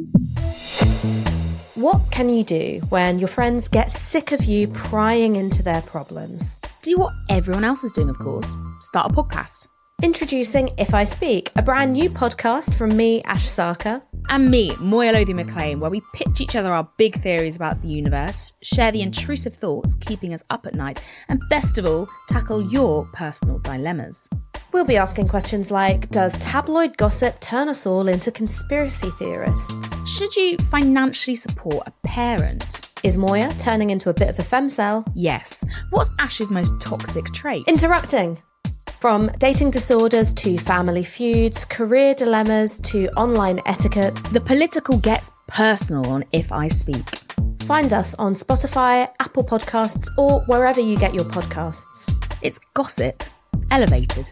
What can you do when your friends get sick of you prying into their problems? Do what everyone else is doing, of course. Start a podcast. Introducing If I Speak, a brand new podcast from me, Ash Sarkar. And me, Moya Lothian-McLean, where we pitch each other our big theories about the universe, share the intrusive thoughts keeping us up at night, and best of all, tackle your personal dilemmas. We'll be asking questions like, does tabloid gossip turn us all into conspiracy theorists? Should you financially support a parent? Is Moya turning into a bit of a femcel? Yes. What's Ash's most toxic trait? Interrupting. From dating disorders to family feuds, career dilemmas to online etiquette. The political gets personal on If I Speak. Find us on Spotify, Apple Podcasts, or wherever you get your podcasts. It's gossip elevated.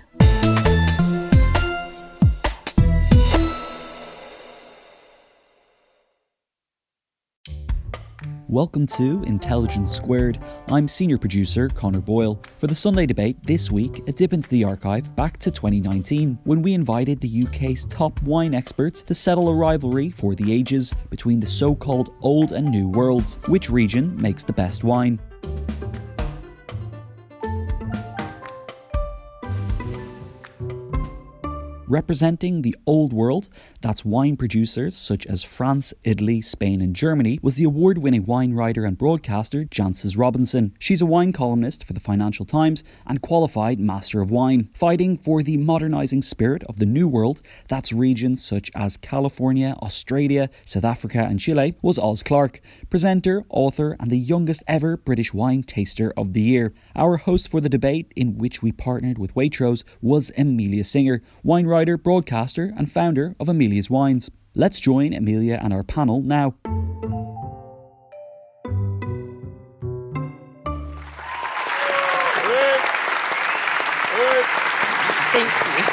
Welcome to Intelligence Squared. I'm senior producer Connor Boyle. For the Sunday debate this week, a dip into the archive back to 2019, when we invited the UK's top wine experts to settle a rivalry for the ages between the so-called old and new worlds. Which region makes the best wine? Representing the old world, that's wine producers such as France, Italy, Spain and Germany, was the award-winning wine writer and broadcaster Jancis Robinson. She's a wine columnist for the Financial Times and qualified Master of Wine. Fighting for the modernising spirit of the New World, that's regions such as California, Australia, South Africa and Chile, was Oz Clarke, presenter, author and the youngest ever British wine taster of the year. Our host for the debate, in which we partnered with Waitrose, was Amelia Singer, wine writer, broadcaster and founder of Amelia's Wines. Let's join Amelia and our panel now. Thank you.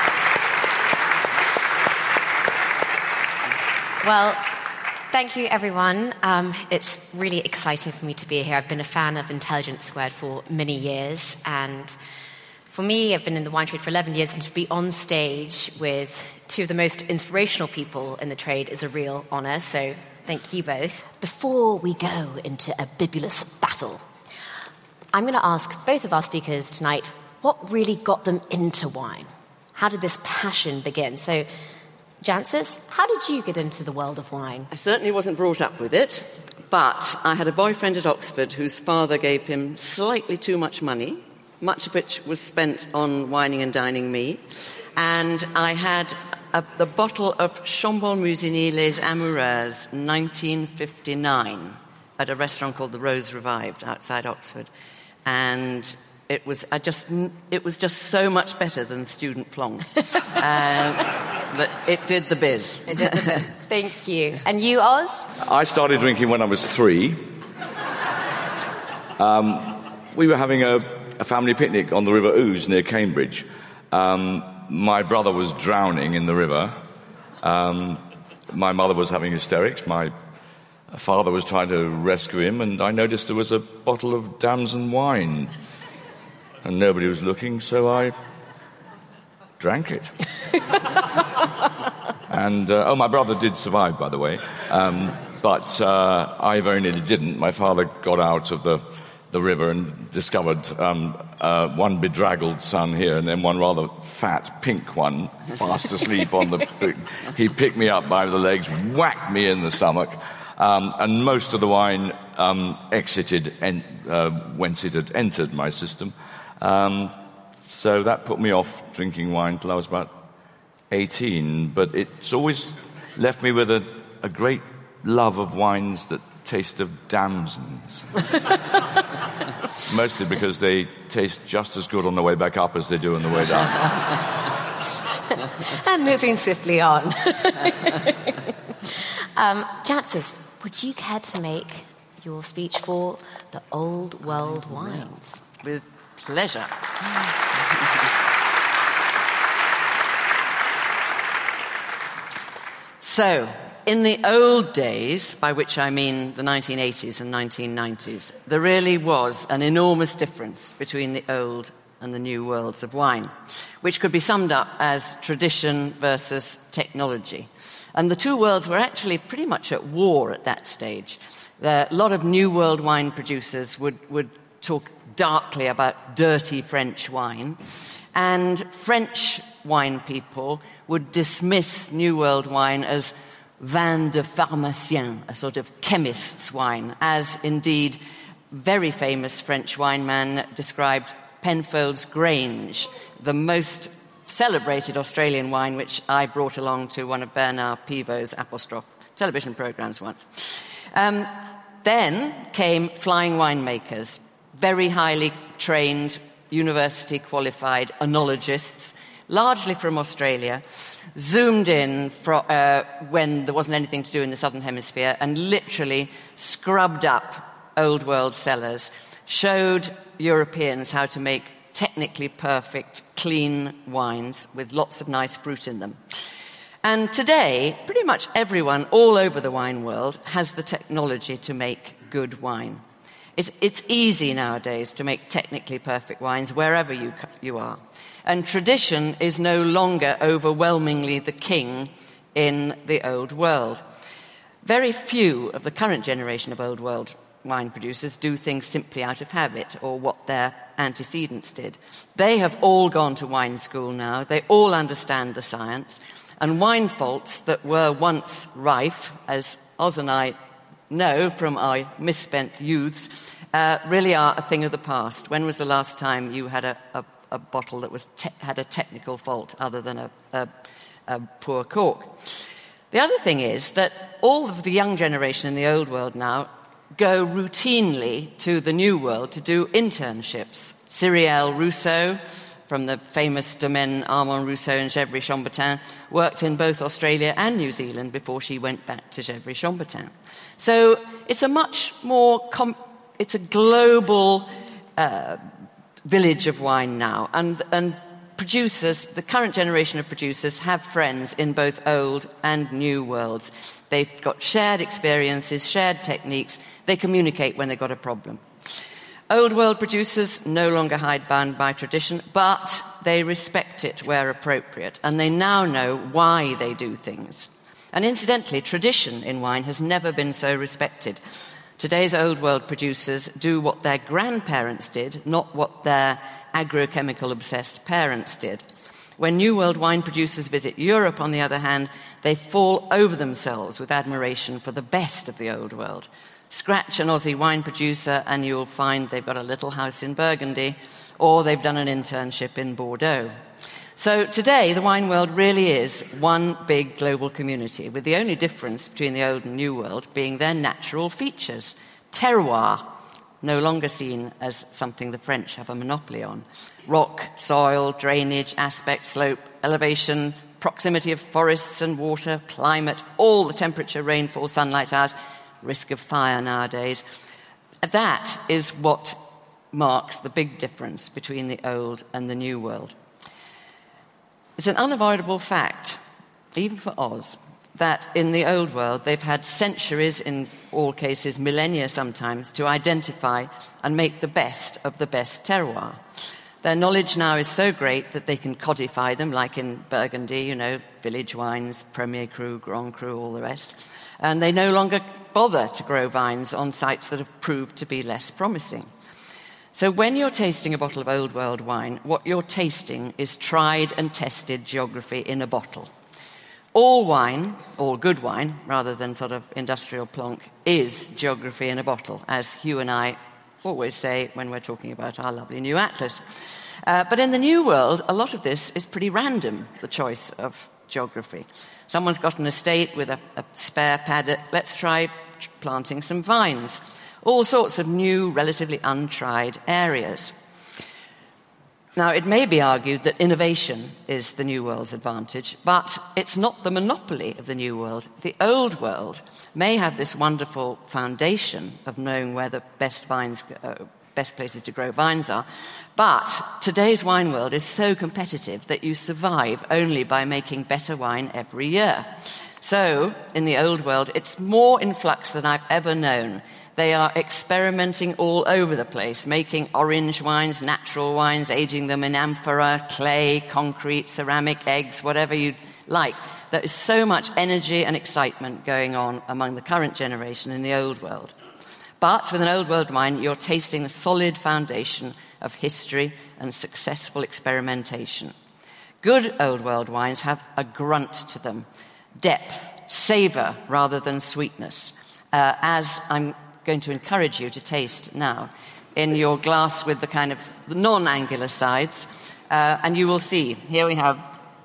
Well, thank you everyone. It's really exciting for me to be here. I've been a fan of Intelligence Squared for many years, and for me, I've been in the wine trade for 11 years, and to be on stage with two of the most inspirational people in the trade is a real honour, so thank you both. Before we go into a bibulous battle, I'm going to ask both of our speakers tonight what really got them into wine. How did this passion begin? So, Jancis, how did you get into the world of wine? I certainly wasn't brought up with it, but I had a boyfriend at Oxford whose father gave him slightly too much money, much of which was spent on wining and dining me. And I had the bottle of Chambon Musigny Les Amoureuses, 1959, at a restaurant called the Rose Revived outside Oxford. And it was just so much better than Student Plonk. That it did the biz. It did the biz. Thank you. And you, Oz? I started drinking when I was 3. We were having a family picnic on the River Ouse near Cambridge. My brother was drowning in the river. My mother was having hysterics. My father was trying to rescue him, and I noticed there was a bottle of Damson wine. And nobody was looking, so I drank it. And, my brother did survive, by the way. But I very nearly didn't. My father got out of the river and discovered one bedraggled son here and then one rather fat pink one fast asleep on the... He picked me up by the legs, whacked me in the stomach, and most of the wine exited whence it had entered my system. So that put me off drinking wine till I was about 18, but it's always left me with a great love of wines that taste of damsons. Mostly because they taste just as good on the way back up as they do on the way down. And moving swiftly on. Jancis, would you care to make your speech for the old world wines? With pleasure. So, in the old days, by which I mean the 1980s and 1990s, there really was an enormous difference between the old and the new worlds of wine, which could be summed up as tradition versus technology. And the two worlds were actually pretty much at war at that stage. A lot of New World wine producers would talk darkly about dirty French wine, and French wine people would dismiss New World wine as vin de pharmacien, a sort of chemist's wine, as indeed very famous French wineman described Penfolds Grange, the most celebrated Australian wine, which I brought along to one of Bernard Pivot's Apostrophe television programs once. Then came flying winemakers, very highly trained, university-qualified enologists, largely from Australia, zoomed in when there wasn't anything to do in the Southern Hemisphere and literally scrubbed up Old World cellars, showed Europeans how to make technically perfect, clean wines with lots of nice fruit in them. And today, pretty much everyone all over the wine world has the technology to make good wine. It's easy nowadays to make technically perfect wines wherever you are. And tradition is no longer overwhelmingly the king in the Old World. Very few of the current generation of Old World wine producers do things simply out of habit or what their antecedents did. They have all gone to wine school now. They all understand the science. And wine faults that were once rife, as Oz and I know from our misspent youths, really are a thing of the past. When was the last time you had a bottle that had a technical fault other than a poor cork? The other thing is that all of the young generation in the Old World now go routinely to the New World to do internships. Cyrielle Rousseau, from the famous domaine Armand Rousseau in Gevrey-Chambertin, worked in both Australia and New Zealand before she went back to Gevrey-Chambertin. So it's a much more it's a global village of wine now, and producers, the current generation of producers, have friends in both old and new worlds. They've got shared experiences, shared techniques. They communicate when they've got a problem. Old world producers no longer hide bound by tradition, but they respect it where appropriate, and they now know why they do things. And incidentally, tradition in wine has never been so respected. Today's old world producers do what their grandparents did, not what their agrochemical-obsessed parents did. When New World wine producers visit Europe, on the other hand, they fall over themselves with admiration for the best of the old world. Scratch an Aussie wine producer and you'll find they've got a little house in Burgundy, or they've done an internship in Bordeaux. So today, the wine world really is one big global community, with the only difference between the old and new world being their natural features. Terroir, no longer seen as something the French have a monopoly on. Rock, soil, drainage, aspect, slope, elevation, proximity of forests and water, climate, all the temperature, rainfall, sunlight hours, risk of fire nowadays. That is what marks the big difference between the old and the new world. It's an unavoidable fact, even for Oz, that in the old world they've had centuries, in all cases millennia sometimes, to identify and make the best of the best terroir. Their knowledge now is so great that they can codify them, like in Burgundy, village wines, Premier Cru, Grand Cru, all the rest. And they no longer bother to grow vines on sites that have proved to be less promising. So when you're tasting a bottle of Old World wine, what you're tasting is tried and tested geography in a bottle. All wine, all good wine, rather than sort of industrial plonk, is geography in a bottle, as Hugh and I always say when we're talking about our lovely new atlas. But in the New World, a lot of this is pretty random, the choice of geography. Someone's got an estate with a spare paddock. Let's try planting some vines. All sorts of new, relatively untried areas. Now, it may be argued that innovation is the New World's advantage, but it's not the monopoly of the New World. The Old World may have this wonderful foundation of knowing where the best places to grow vines are, but today's wine world is so competitive that you survive only by making better wine every year. So, in the Old World, it's more in flux than I've ever known. They are experimenting all over the place, making orange wines, natural wines, aging them in amphora, clay, concrete, ceramic, eggs, whatever you'd like. There is so much energy and excitement going on among the current generation in the Old World. But with an Old World wine, you're tasting the solid foundation of history and successful experimentation. Good Old World wines have a grunt to them, depth, savour rather than sweetness, as I'm going to encourage you to taste now in your glass with the kind of non-angular sides, and you will see. Here we have.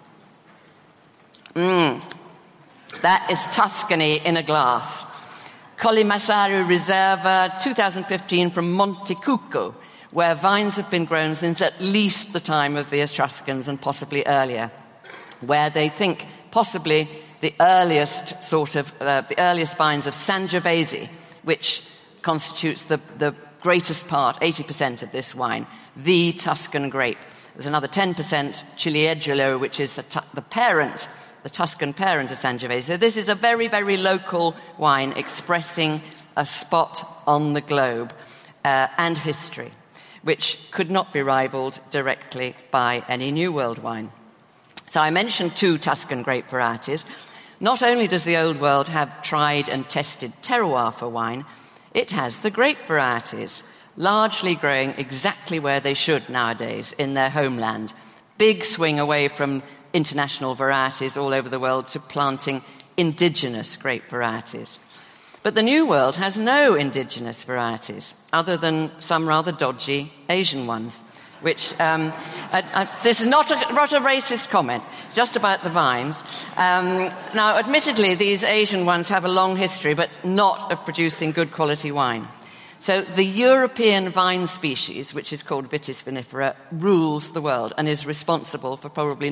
That is Tuscany in a glass. Collimasario Reserva 2015 from Montecucco, where vines have been grown since at least the time of the Etruscans and possibly earlier, where they think possibly the earliest vines of Sangiovese, which constitutes the greatest part, 80% of this wine, the Tuscan grape. There's another 10% Ciliegiolo, which is the Tuscan parent of Sangiovese. So this is a very, very local wine expressing a spot on the globe and history, which could not be rivaled directly by any New World wine. So I mentioned 2 Tuscan grape varieties. Not only does the Old World have tried and tested terroir for wine, it has the grape varieties, largely growing exactly where they should nowadays, in their homeland. Big swing away from international varieties all over the world to planting indigenous grape varieties. But the New World has no indigenous varieties, other than some rather dodgy Asian ones, which, this is not a racist comment, it's just about the vines. Now, admittedly, these Asian ones have a long history, but not of producing good quality wine. So the European vine species, which is called Vitis vinifera, rules the world and is responsible for probably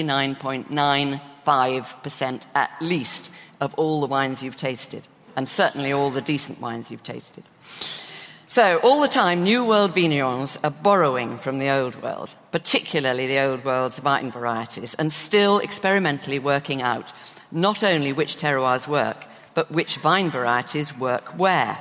99.95% at least of all the wines you've tasted, and certainly all the decent wines you've tasted. So all the time, New World vignerons are borrowing from the Old World, particularly the Old World's vine varieties, and still experimentally working out not only which terroirs work, but which vine varieties work where.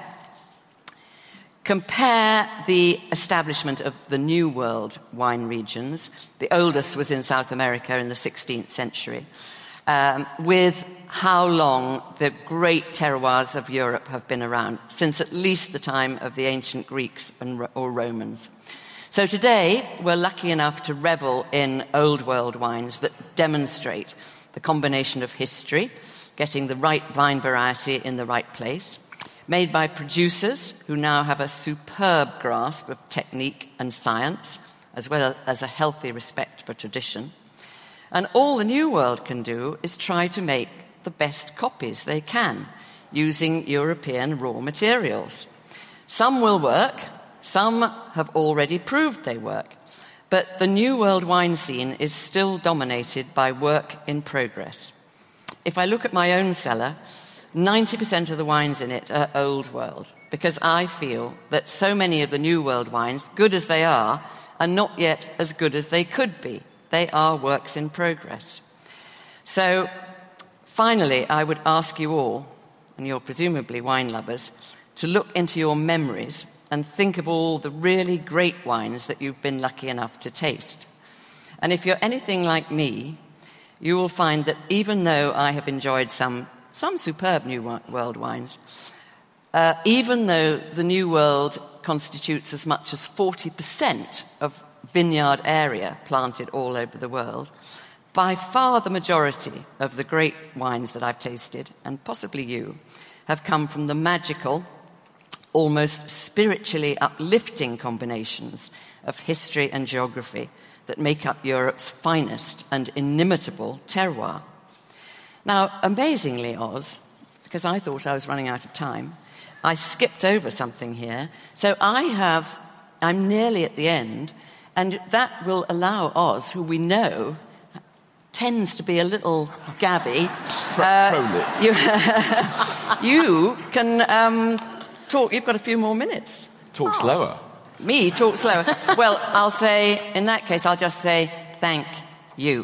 Compare the establishment of the New World wine regions. The oldest was in South America in the 16th century, with how long the great terroirs of Europe have been around, since at least the time of the ancient Greeks or Romans. So today, we're lucky enough to revel in Old World wines that demonstrate the combination of history, getting the right vine variety in the right place, made by producers who now have a superb grasp of technique and science, as well as a healthy respect for tradition. And all the New World can do is try to make the best copies they can, using European raw materials. Some will work, some have already proved they work, but the New World wine scene is still dominated by work in progress. If I look at my own cellar, 90% of the wines in it are Old World, because I feel that so many of the New World wines, good as they are not yet as good as they could be. They are works in progress. So, finally, I would ask you all, and you're presumably wine lovers, to look into your memories and think of all the really great wines that you've been lucky enough to taste. And if you're anything like me, you will find that even though I have enjoyed some superb New World wines, even though the New World constitutes as much as 40% of vineyard area planted all over the world, by far the majority of the great wines that I've tasted, and possibly you, have come from the magical, almost spiritually uplifting combinations of history and geography that make up Europe's finest and inimitable terroir. Now, amazingly, Oz, because I thought I was running out of time, I skipped over something here. So I'm nearly at the end, and that will allow Oz, who we know tends to be a little gabby. You can talk. You've got a few more minutes. Talk slower. Me talk slower. Well, I'll say, in that case, I'll just say thank you.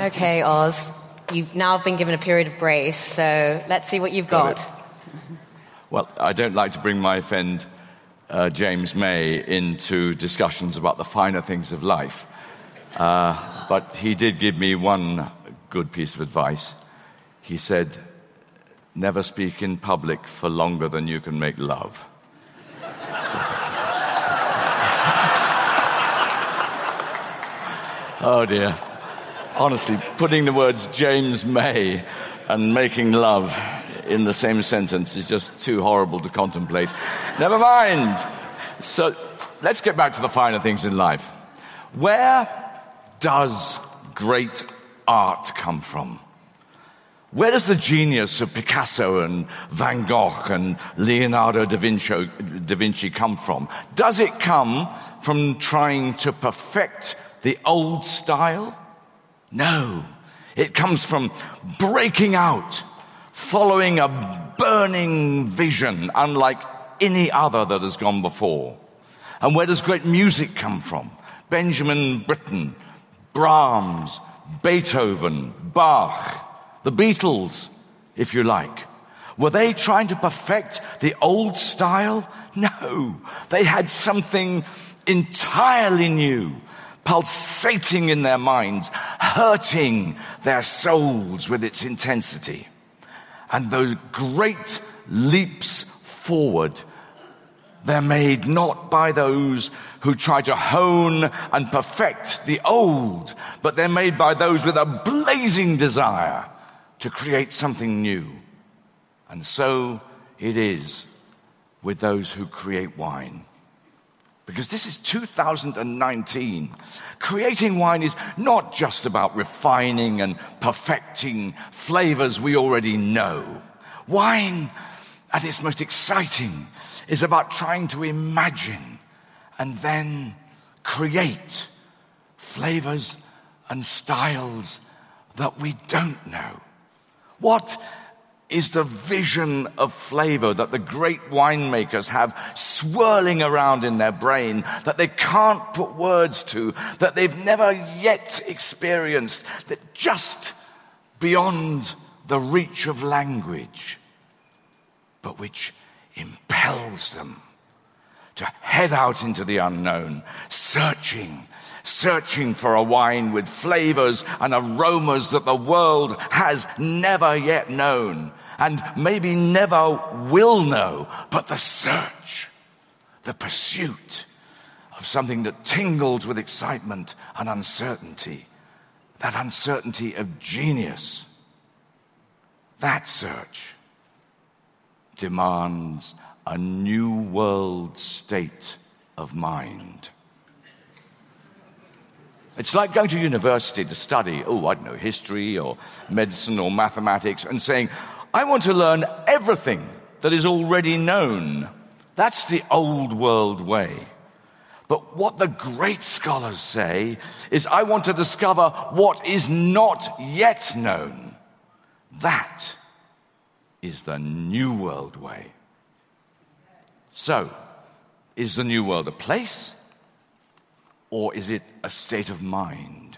Okay, Oz. You've now been given a period of grace, so let's see what you've got. Well, I don't like to bring my friend James May into discussions about the finer things of life, but he did give me one good piece of advice. He said, never speak in public for longer than you can make love. Oh dear. Honestly, putting the words James May and making love in the same sentence is just too horrible to contemplate. Never mind. So let's get back to the finer things in life. Where does great art come from? Where does the genius of Picasso and Van Gogh and Leonardo da Vinci come from? Does it come from trying to perfect the old style? No. It comes from breaking out, following a burning vision unlike any other that has gone before. And where does great music come from? Benjamin Britten, Brahms, Beethoven, Bach, the Beatles, if you like. Were they trying to perfect the old style? No. They had something entirely new, pulsating in their minds, hurting their souls with its intensity. And those great leaps forward, they're made not by those who try to hone and perfect the old, but they're made by those with a blazing desire to create something new. And so it is with those who create wine. Because this is 2019. Creating wine is not just about refining and perfecting flavors we already know. Wine, at its most exciting, is about trying to imagine and then create flavors and styles that we don't know. What is the vision of flavor that the great winemakers have swirling around in their brain that they can't put words to, that they've never yet experienced, that just beyond the reach of language, but which impels them to head out into the unknown, searching for a wine with flavors and aromas that the world has never yet known and maybe never will know. But the search, the pursuit of something that tingles with excitement and uncertainty, that uncertainty of genius, that search demands a new world state of mind. It's like going to university to study, history or medicine or mathematics and saying, I want to learn everything that is already known. That's the old world way. But what the great scholars say is, I want to discover what is not yet known. That is the new world way. So, is the new world a place? Or is it a state of mind?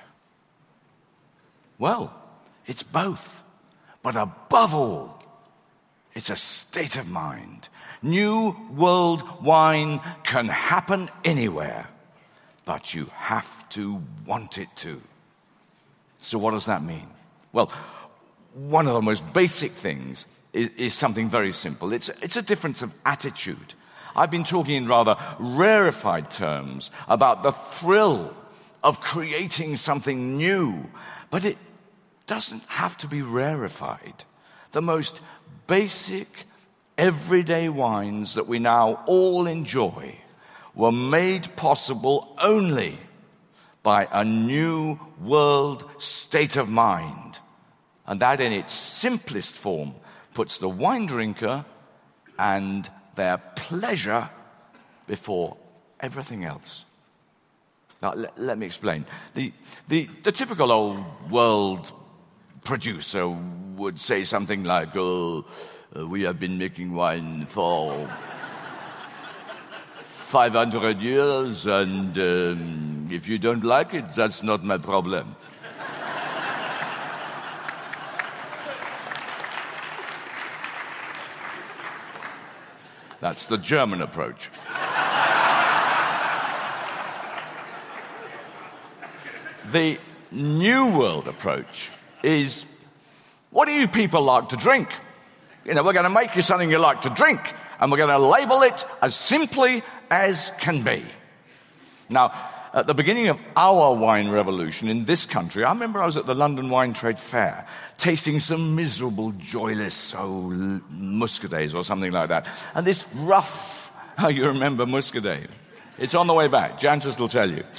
Well, it's both. But above all, it's a state of mind. New world wine can happen anywhere, but you have to want it to. So what does that mean? Well, one of the most basic things is something very simple. It's a difference of attitude. I've been talking in rather rarefied terms about the thrill of creating something new, but it doesn't have to be rarefied. The most basic, everyday wines that we now all enjoy were made possible only by a new world state of mind. And that in its simplest form puts the wine drinker and their pleasure before everything else. Now, let me explain. The typical old world producer would say something like, we have been making wine for 500 years, and if you don't like it, that's not my problem. That's the German approach. The New World approach is, what do you people like to drink? We're going to make you something you like to drink, and we're going to label it as simply as can be. Now, at the beginning of our wine revolution in this country, I remember I was at the London Wine Trade Fair, tasting some miserable, joyless Muscadet or something like that. And this rough, you remember Muscadet? It's on the way back. Jancis will tell you.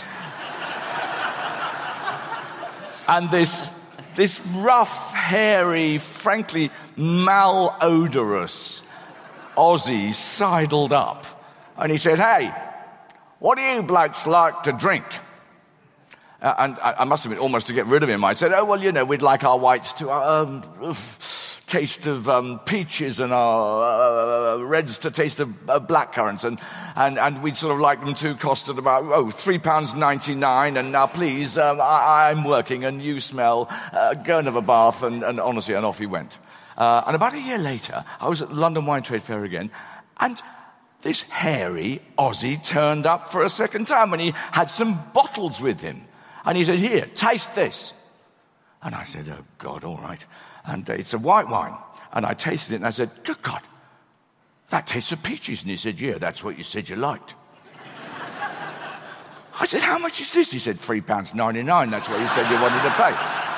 And this rough, hairy, frankly malodorous Aussie sidled up. And he said, "Hey, what do you blokes like to drink?" And I must admit, almost to get rid of him, I said, "Oh, well, we'd like our whites to taste of peaches and our reds to taste of blackcurrants. And we'd sort of like them to cost at about, £3.99. And now, please, I'm working and you smell. Go and have a bath." And honestly, and off he went. And about a year later, I was at the London Wine Trade Fair again, and this hairy Aussie turned up for a second time, and he had some bottles with him. And he said, "Here, taste this." And I said, "Oh, God, all right." And it's a white wine. And I tasted it, and I said, "Good God, that tastes of peaches." And he said, "Yeah, that's what you said you liked." I said, "How much is this?" He said, £3.99. That's what you said you wanted to pay.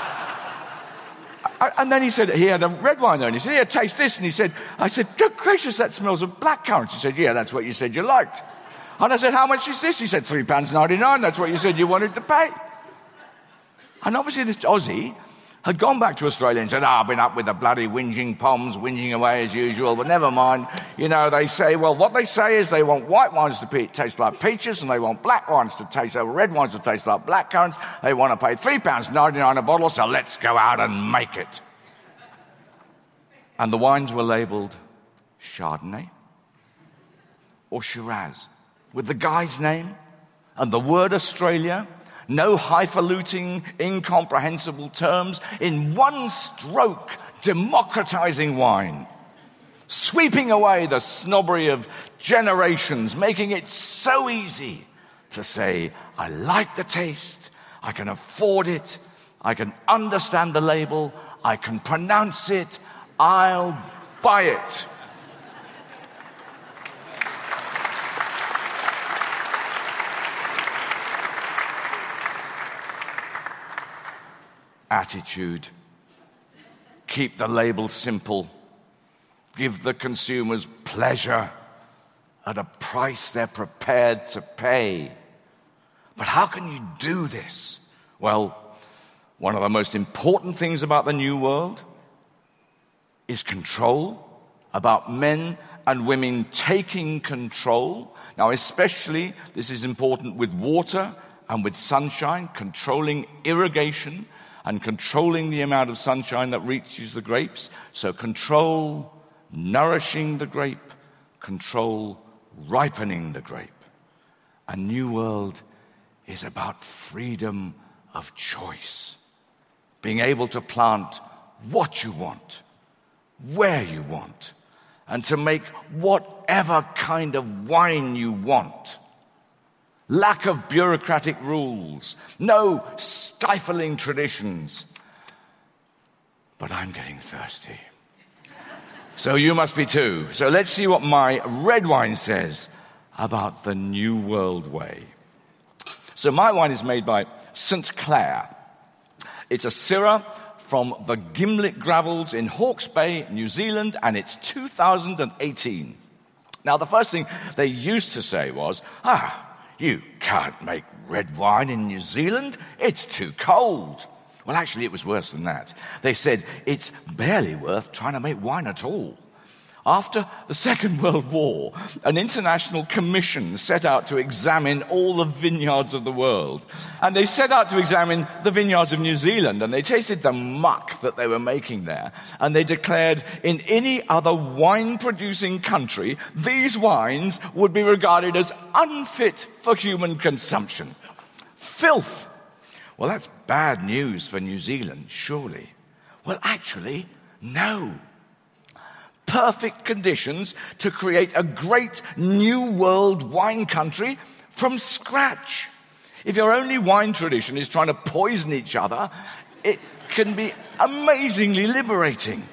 And then he said, he had a red wine there, and he said, "Here, taste this." And I said, "Good gracious, that smells of blackcurrants." He said, "Yeah, that's what you said you liked." And I said, "How much is this?" He said, £3.99. That's what you said you wanted to pay. And obviously this Aussie had gone back to Australia and said, "I've been up with the bloody whinging Poms, whinging away as usual, but never mind." They say, what they say is they want white wines to taste like peaches, and they want black wines to taste, red wines to taste like blackcurrants. They want to pay £3.99 a bottle, so let's go out and make it. And the wines were labelled Chardonnay or Shiraz, with the guy's name and the word Australia. No highfalutin, incomprehensible terms. In one stroke, democratizing wine. Sweeping away the snobbery of generations, making it so easy to say, "I like the taste, I can afford it, I can understand the label, I can pronounce it, I'll buy it." Attitude. Keep the label simple. Give the consumers pleasure at a price they're prepared to pay. But how can you do this? Well, one of the most important things about the New World is control, about men and women taking control. Now, especially, this is important with water and with sunshine, controlling irrigation, and controlling the amount of sunshine that reaches the grapes. So control nourishing the grape, control ripening the grape. A New World is about freedom of choice. Being able to plant what you want, where you want, and to make whatever kind of wine you want. Lack of bureaucratic rules, no stifling traditions. But I'm getting thirsty. So you must be too. So let's see what my red wine says about the New World way. So my wine is made by St. Clair. It's a Syrah from the Gimlet Gravels in Hawke's Bay, New Zealand, and it's 2018. Now, the first thing they used to say was, "You can't make red wine in New Zealand. It's too cold." Well, actually, it was worse than that. They said it's barely worth trying to make wine at all. After the Second World War, an international commission set out to examine all the vineyards of the world. And they set out to examine the vineyards of New Zealand, and they tasted the muck that they were making there. And they declared in any other wine-producing country, these wines would be regarded as unfit for human consumption. Filth. Well, that's bad news for New Zealand, surely. Well, actually, no. perfect conditions to create a great new world wine country from scratch. If your only wine tradition is trying to poison each other, it can be amazingly liberating.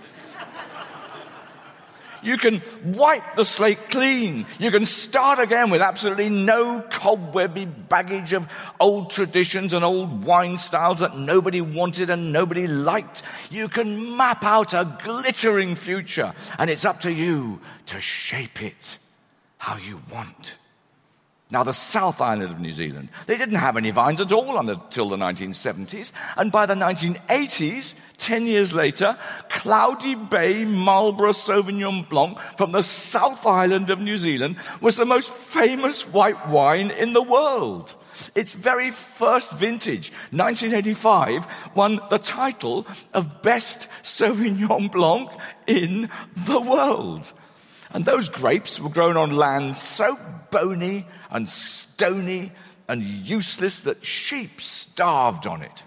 You can wipe the slate clean. You can start again with absolutely no cobwebby baggage of old traditions and old wine styles that nobody wanted and nobody liked. You can map out a glittering future, and it's up to you to shape it how you want. Now, the South Island of New Zealand, they didn't have any vines at all until the 1970s. And by the 1980s, 10 years later, Cloudy Bay Marlborough Sauvignon Blanc from the South Island of New Zealand was the most famous white wine in the world. Its very first vintage, 1985, won the title of Best Sauvignon Blanc in the world. And those grapes were grown on land so bony and stony and useless that sheep starved on it.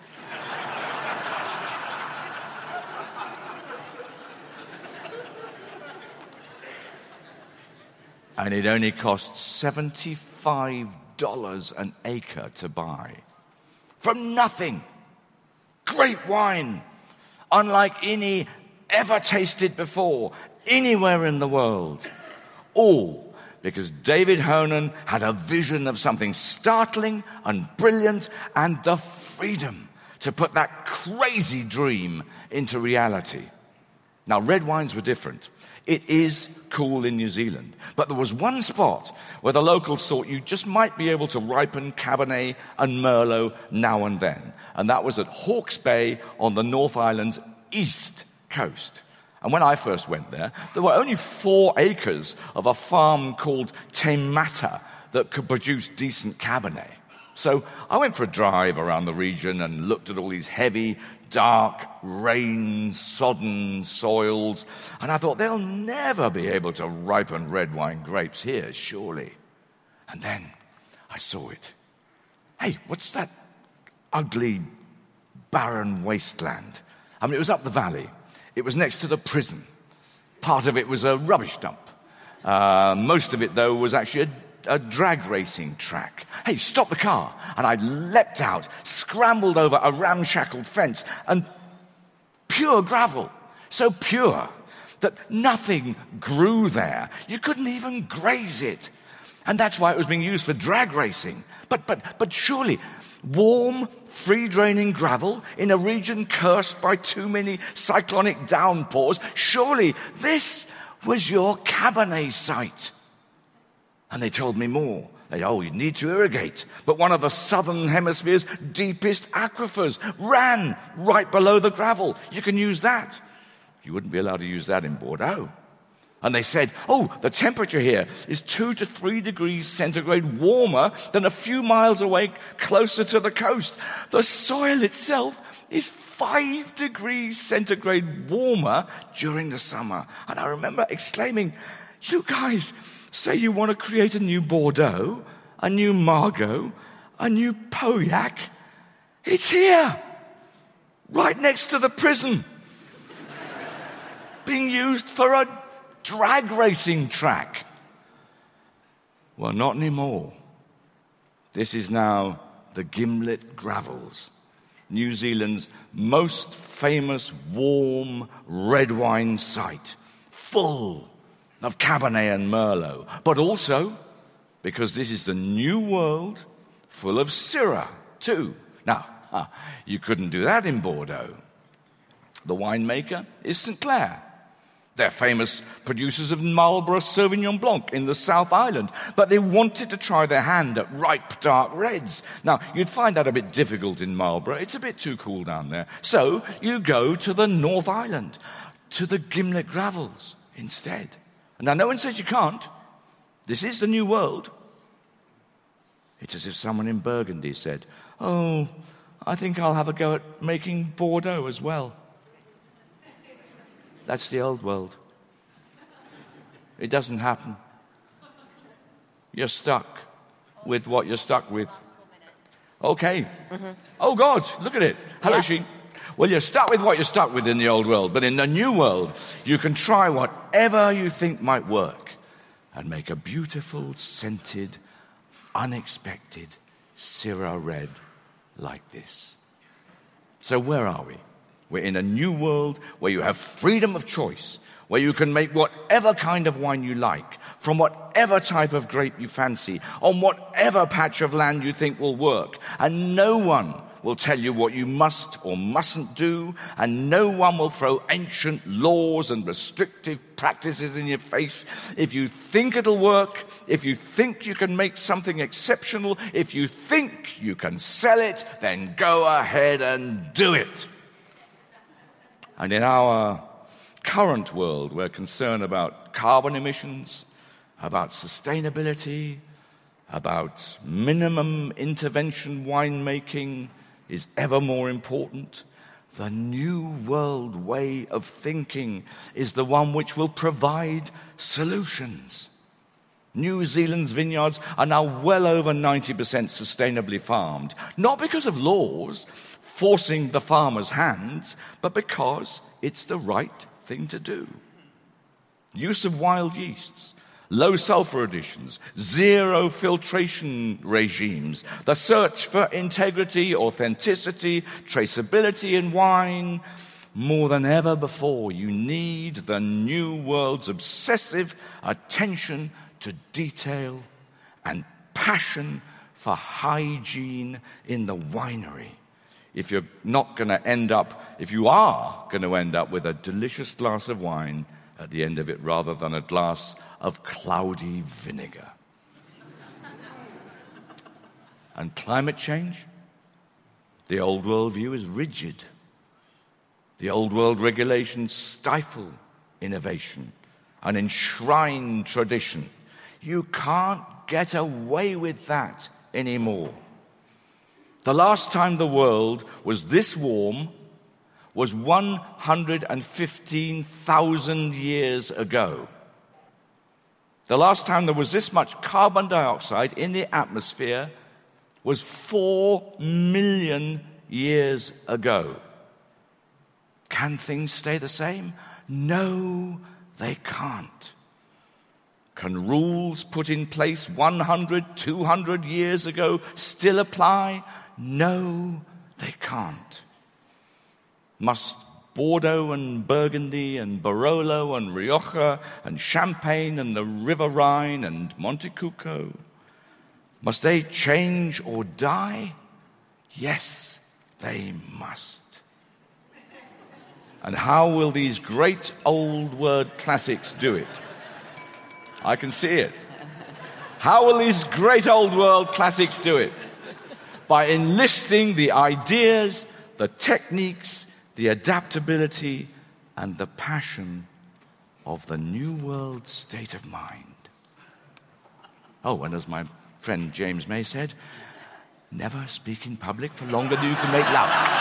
And it only cost $75 an acre to buy. From nothing. Great wine, unlike any ever tasted before, anywhere in the world. All because David Honan had a vision of something startling and brilliant and the freedom to put that crazy dream into reality. Now, red wines were different. It is cool in New Zealand. But there was one spot where the locals thought you just might be able to ripen Cabernet and Merlot now and then. And that was at Hawke's Bay on the North Island's east coast. And when I first went there were only 4 acres of a farm called Te Mata that could produce decent Cabernet. So I went for a drive around the region and looked at all these heavy, dark, rain-sodden soils. And I thought, they'll never be able to ripen red wine grapes here, surely. And then I saw it. Hey, what's that ugly, barren wasteland? I mean, it was up the valley. It was next to the prison. Part of it was a rubbish dump. Most of it, though, was actually a drag racing track. Hey, stop the car. And I leapt out, scrambled over a ramshackled fence, and pure gravel. So pure that nothing grew there. You couldn't even graze it. And that's why it was being used for drag racing. But surely, warm, free-draining gravel in a region cursed by too many cyclonic downpours, surely this was your Cabernet site. And they told me more. You need to irrigate. But one of the southern hemisphere's deepest aquifers ran right below the gravel. You can use that. You wouldn't be allowed to use that in Bordeaux. And they said, the temperature here is 2 to 3 degrees centigrade warmer than a few miles away closer to the coast. The soil itself is 5 degrees centigrade warmer during the summer. And I remember exclaiming, you guys say you want to create a new Bordeaux, a new Margaux, a new Pauillac. It's here, right next to the prison, being used for a drag racing track. Well, not anymore. This is now the Gimlet Gravels, New Zealand's most famous warm red wine site, full of Cabernet and Merlot, but also because this is the new world, full of Syrah too. Now, you couldn't do that in Bordeaux. The winemaker is St. Clair. They're famous producers of Marlborough Sauvignon Blanc in the South Island, but they wanted to try their hand at ripe dark reds. Now, you'd find that a bit difficult in Marlborough. It's a bit too cool down there. So you go to the North Island, to the Gimlet Gravels instead. Now, no one says you can't. This is the new world. It's as if someone in Burgundy said, I think I'll have a go at making Bordeaux as well. That's the old world. It doesn't happen. You're stuck with what you're stuck with. Okay. Mm-hmm. Oh, God, look at it. Hello, Sheen. Well, you're stuck with what you're stuck with in the old world, but in the new world, you can try whatever you think might work and make a beautiful, scented, unexpected Syrah red like this. So where are we? We're in a new world where you have freedom of choice, where you can make whatever kind of wine you like, from whatever type of grape you fancy, on whatever patch of land you think will work. And no one will tell you what you must or mustn't do, and no one will throw ancient laws and restrictive practices in your face. If you think it'll work, if you think you can make something exceptional, if you think you can sell it, then go ahead and do it. And in our current world, we're concerned about carbon emissions, about sustainability, about minimum intervention winemaking is ever more important. The new world way of thinking is the one which will provide solutions. New Zealand's vineyards are now well over 90% sustainably farmed, not because of laws forcing the farmers' hands, but because it's the right thing to do. Use of wild yeasts, low sulfur additions, zero filtration regimes, the search for integrity, authenticity, traceability in wine. More than ever before, you need the new world's obsessive attention to detail and passion for hygiene in the winery. If you are going to end up with a delicious glass of wine at the end of it rather than a glass of cloudy vinegar. And climate change? The old world view is rigid. The old world regulations stifle innovation and enshrine tradition. You can't get away with that anymore. The last time the world was this warm was 115,000 years ago. The last time there was this much carbon dioxide in the atmosphere was 4 million years ago. Can things stay the same? No, they can't. Can rules put in place 100, 200 years ago still apply? No, they can't. Must Bordeaux and Burgundy and Barolo and Rioja and Champagne and the River Rhine and Montecucco, must they change or die? Yes, they must. And how will these great old world classics do it? I can see it. How will these great old world classics do it? By enlisting the ideas, the techniques, the adaptability, and the passion of the new world state of mind. Oh, and as my friend James May said, never speak in public for longer than you can make love.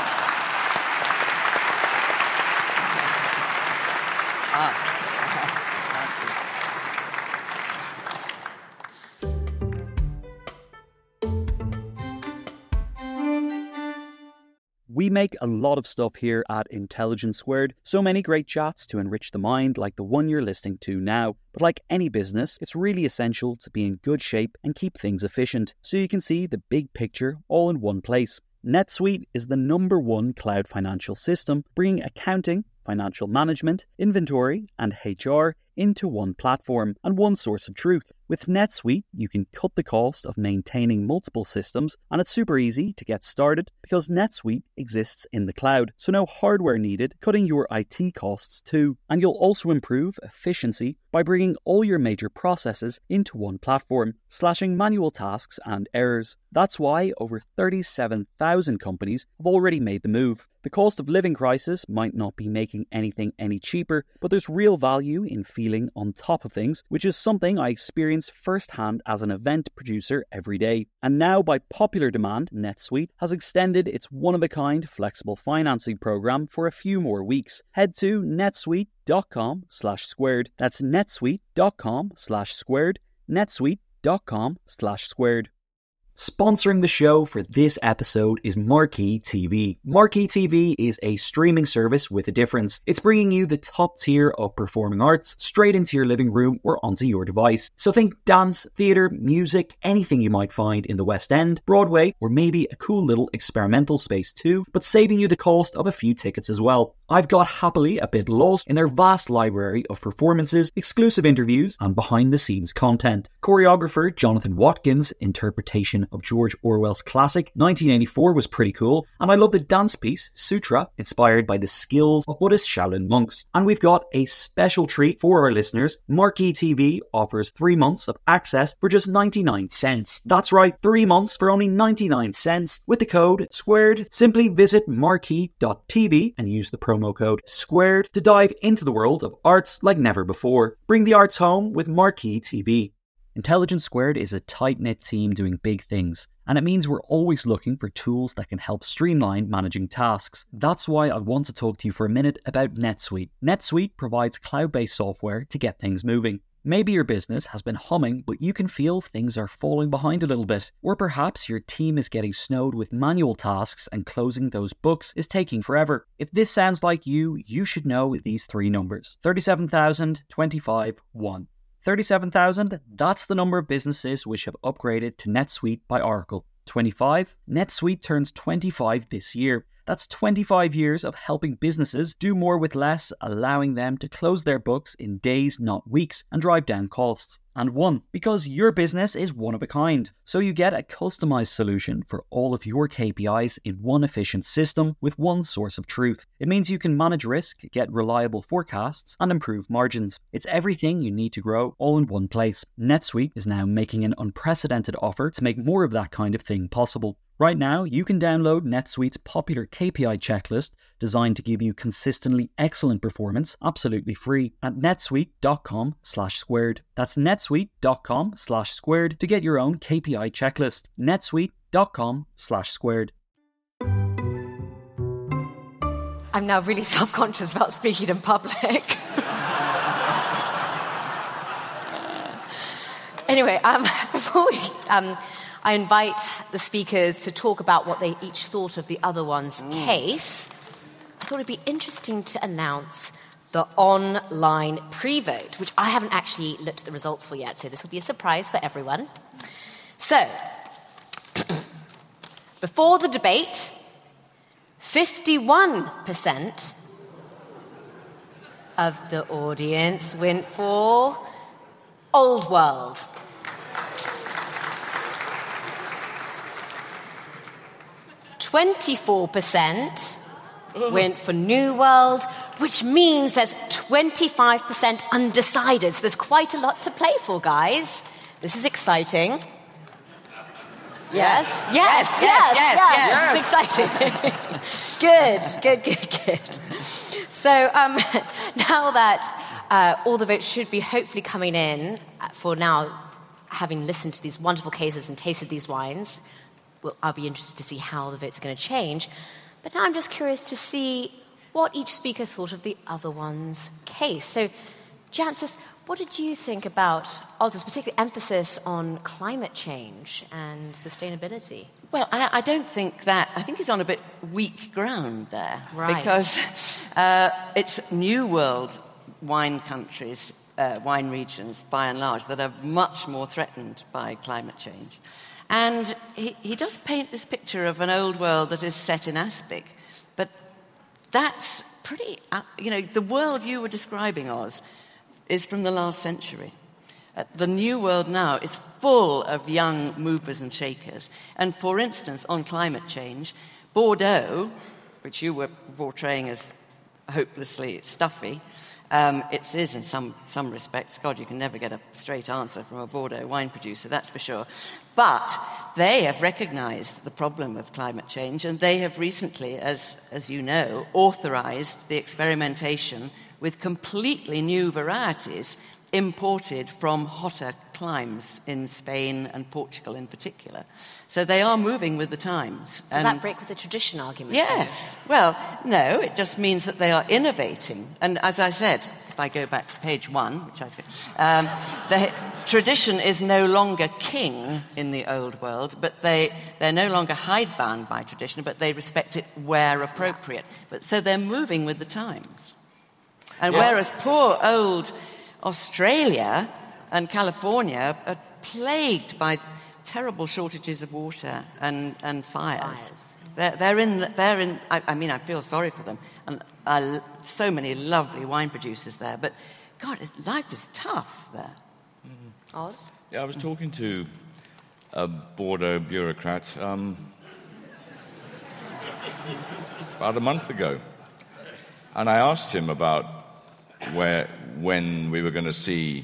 We make a lot of stuff here at Intelligence Squared, so many great chats to enrich the mind like the one you're listening to now. But like any business, it's really essential to be in good shape and keep things efficient, so you can see the big picture all in one place. NetSuite is the #1 cloud financial system, bringing accounting, financial management, inventory, and HR into one platform and one source of truth. With NetSuite, you can cut the cost of maintaining multiple systems, and it's super easy to get started because NetSuite exists in the cloud, so no hardware needed, cutting your IT costs too. And you'll also improve efficiency by bringing all your major processes into one platform, slashing manual tasks and errors. That's why over 37,000 companies have already made the move. The cost of living crisis might not be making anything any cheaper, but there's real value in feeling on top of things, which is something I experience firsthand as an event producer every day. And now, by popular demand, NetSuite has extended its one-of-a-kind flexible financing program for a few more weeks. Head to netsuite.com/squared. That's netsuite.com/squared. netsuite.com/squared. Sponsoring the show for this episode is Marquee TV. Marquee TV is a streaming service with a difference. It's bringing you the top tier of performing arts straight into your living room or onto your device. So think dance, theatre, music, anything you might find in the West End, Broadway, or maybe a cool little experimental space too, but saving you the cost of a few tickets as well. I've got happily a bit lost in their vast library of performances, exclusive interviews, and behind-the-scenes content. Choreographer Jonathan Watkins' interpretation of George Orwell's classic 1984 was pretty cool, and I love the dance piece Sutra, inspired by the skills of Buddhist Shaolin monks. And we've got a special treat for our listeners. Marquee TV offers 3 months of access for just 99 cents. That's right, 3 months for only 99 cents with the code SQUARED. Simply visit marquee.tv and use the promo code SQUARED to dive into the world of arts like never before. Bring the arts home with Marquee TV. Intelligence Squared is a tight-knit team doing big things, and it means we're always looking for tools that can help streamline managing tasks. That's why I want to talk to you for a minute about NetSuite. NetSuite provides cloud-based software to get things moving. Maybe your business has been humming, but you can feel things are falling behind a little bit. Or perhaps your team is getting snowed with manual tasks and closing those books is taking forever. If this sounds like you, you should know these 3 numbers. 37,000, 25, 1. 37,000, that's the number of businesses which have upgraded to NetSuite by Oracle. 25, NetSuite turns 25 this year. That's 25 years of helping businesses do more with less, allowing them to close their books in days, not weeks, and drive down costs. And 1, because your business is one of a kind. So you get a customized solution for all of your KPIs in one efficient system with one source of truth. It means you can manage risk, get reliable forecasts, and improve margins. It's everything you need to grow all in one place. NetSuite is now making an unprecedented offer to make more of that kind of thing possible. Right now, you can download NetSuite's popular KPI checklist designed to give you consistently excellent performance absolutely free at netsuite.com/squared. That's netsuite.com/squared to get your own KPI checklist. netsuite.com/squared. I'm now really self-conscious about speaking in public. Anyway, before we... I invite the speakers to talk about what they each thought of the other one's case. I thought it'd be interesting to announce the online pre-vote, which I haven't actually looked at the results for yet, so this will be a surprise for everyone. So, before the debate, 51% of the audience went for Old World. 24% went for New World, which means there's 25% undecided. So there's quite a lot to play for, guys. This is exciting. Yes. This is exciting. Good. So now that all the votes should be hopefully coming in for now, having listened to these wonderful cases and tasted these wines, I'll be interested to see how the votes are going to change. But now I'm just curious to see what each speaker thought of the other one's case. So, Jancis, what did you think about Oz's particular emphasis on climate change and sustainability? Well, I don't think that... I think he's on a bit weak ground there. Right. Because it's New World wine countries, wine regions, by and large, that are much more threatened by climate change. And he does paint this picture of an old world that is set in aspic, but that's pretty... the world you were describing, Oz, is from the last century. The new world now is full of young movers and shakers. And for instance, on climate change, Bordeaux, which you were portraying as hopelessly stuffy, it is in some respects. God, you can never get a straight answer from a Bordeaux wine producer, that's for sure. But they have recognized the problem of climate change, and they have recently, as you know, authorized the experimentation with completely new varieties imported from hotter climes in Spain and Portugal in particular. So they are moving with the times. Does that break with the tradition argument? Yes. Well, no, it just means that they are innovating. And as I said, if I go back to page 1, which I was the tradition is no longer king in the old world, but they're no longer hidebound by tradition, but they respect it where appropriate. But so they're moving with the times. And whereas poor old Australia and California are plagued by terrible shortages of water and fires. They're in. I mean, I feel sorry for them, and so many lovely wine producers there. But God, life is tough there. Mm-hmm. Oz? Yeah, I was talking to a Bordeaux bureaucrat about a month ago, and I asked him about when we were going to see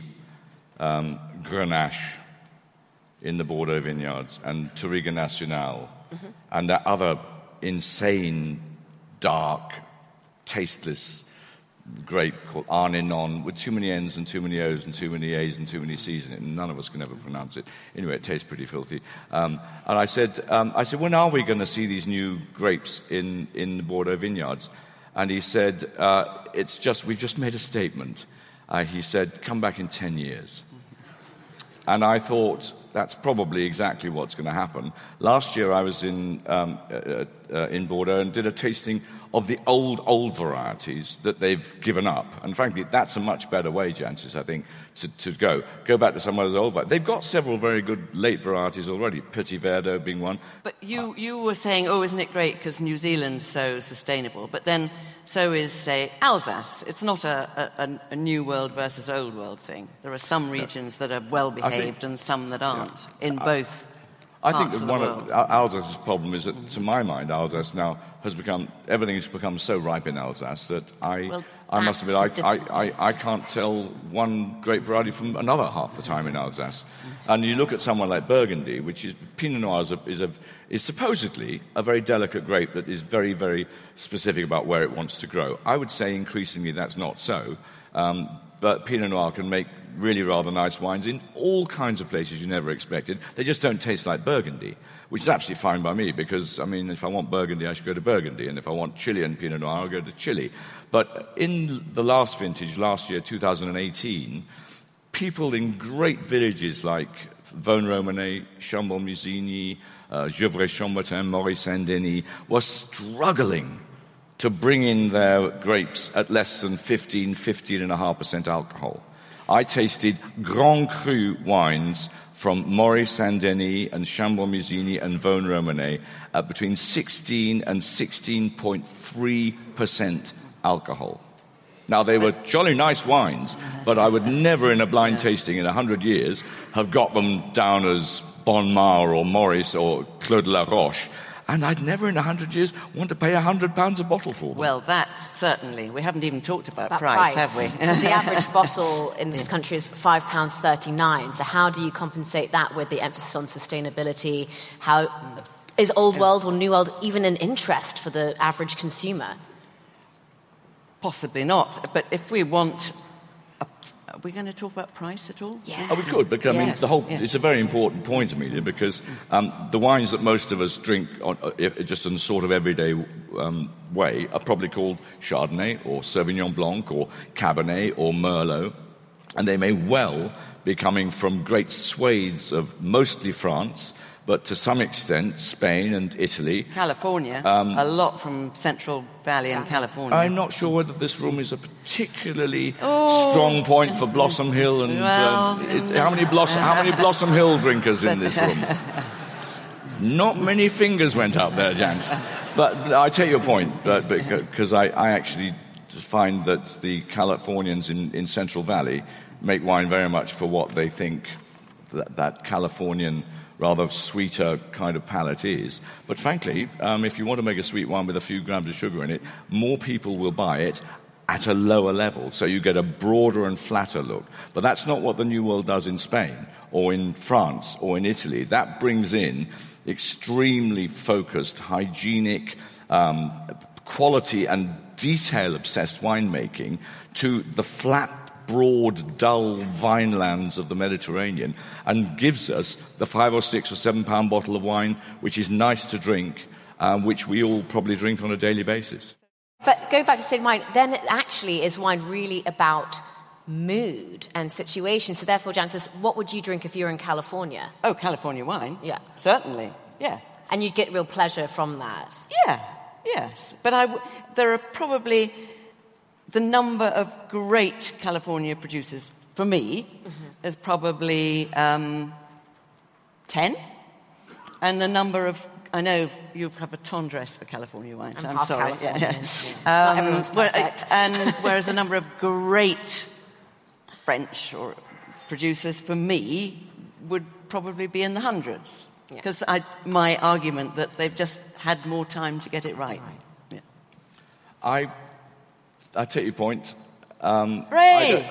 Grenache in the Bordeaux vineyards and Touriga Nacional and that other insane, dark, tasteless grape called Arninon with too many N's and too many O's and too many A's and too many C's in it, and none of us can ever pronounce it. Anyway, it tastes pretty filthy. And I said, when are we going to see these new grapes in the Bordeaux vineyards? And he said, we've just made a statement. He said, come back in 10 years. And I thought, that's probably exactly what's going to happen. Last year I was in Bordeaux and did a tasting of the old varieties that they've given up. And frankly, that's a much better way, Jancis, I think, to go back to some of those old varieties. They've got several very good late varieties already, Petit Verdot being one. But you were saying, isn't it great because New Zealand's so sustainable? But then so is, say, Alsace. It's not a New World versus Old World thing. There are some regions that are well-behaved and some that aren't in both I think parts that of the one world. of Alsace's problem is that, to my mind, Alsace now everything has become so ripe in Alsace that I must admit, I can't tell one grape variety from another half the time in Alsace. And you look at someone like Burgundy, which is Pinot Noir is supposedly a very delicate grape that is very, very specific about where it wants to grow. I would say increasingly that's not so. But Pinot Noir can make really rather nice wines in all kinds of places you never expected. They just don't taste like Burgundy, which is absolutely fine by me because, I mean, if I want Burgundy, I should go to Burgundy. And if I want Chilean Pinot Noir, I'll go to Chile. But in the last vintage, last year, 2018, people in great villages like Vosne-Romanée, Chambon-Musigny, Gevrey-Chambertin, Maurice-Saint-Denis were struggling to bring in their grapes at less than 15.5% alcohol. I tasted Grand Cru wines from Maurice Saint-Denis and Chambon-Musigny and Vosne-Romanée at between 16 and 16.3% alcohol. Now, they were jolly nice wines, but I would never in a blind tasting in 100 years have got them down as Bon Mar or Maurice or Claude La Roche. And I'd never in 100 years want to pay £100 a bottle for them. Well, that certainly. We haven't even talked about price, have we? The average bottle in this country is £5.39. So how do you compensate that with the emphasis on sustainability? How is Old World or New World even an interest for the average consumer? Possibly not. But if we want... Are we going to talk about price at all? Yeah. Oh, we could, but I mean, it's a very important point, Amelia, because the wines that most of us drink just in a sort of everyday way are probably called Chardonnay or Sauvignon Blanc or Cabernet or Merlot, and they may well be coming from great swathes of mostly France, but to some extent Spain and Italy. California, a lot from Central Valley and California. I'm not sure whether this room is a particularly strong point for Blossom Hill. And how many Blossom Hill drinkers in this room? Not many fingers went up there, Jans. But I take your point, because I actually find that the Californians in Central Valley make wine very much for what they think that Californian rather sweeter kind of palate is. But frankly, if you want to make a sweet wine with a few grams of sugar in it, more people will buy it at a lower level, so you get a broader and flatter look. But that's not what the New World does in Spain or in France or in Italy. That brings in extremely focused, hygienic, quality and detail-obsessed winemaking to the flat, broad, dull vinelands of the Mediterranean, and gives us the 5 or 6 or 7 pound bottle of wine, which is nice to drink, which we all probably drink on a daily basis. But going back to state of mind, then actually is wine really about mood and situation? So therefore, Jancis, what would you drink if you were in California? Oh, California wine? Yeah. Certainly, yeah. And you'd get real pleasure from that? Yeah, yes. But there are probably the number of great California producers, for me, is probably 10. And the number of... I know you have a ton dress for California wine, so I'm sorry. Yeah. Not everyone's perfect. And whereas the number of great French or producers, for me, would probably be in the hundreds. Because my argument that they've just had more time to get it right. Yeah. I take your point. Ray!